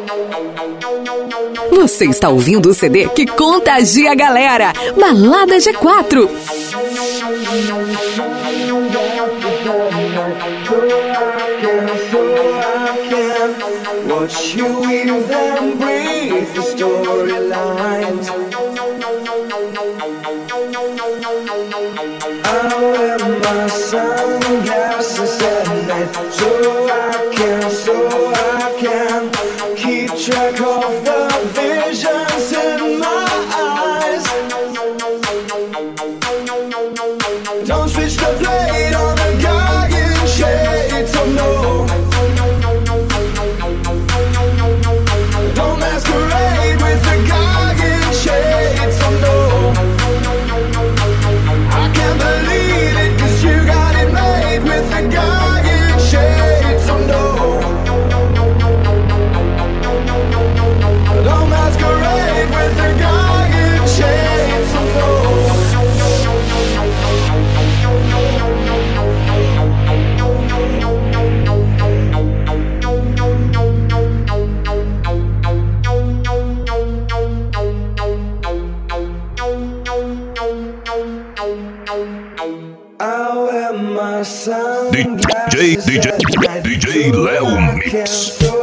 Você está ouvindo o CD que contagia a galera. Balada G4. Watch you weave and breathe the storylines. I wear my sunglasses at night so I can keep track of the visions in my eyes. Don't switch the blade on the guy in shades, oh no. Don't masquerade with the guy in shades, oh no. I can't believe it, 'cause you got it made with the guy in shades, oh no. Don't masquerade with the guy in shades, oh no. I wear my sunglasses DJ Léo Mix.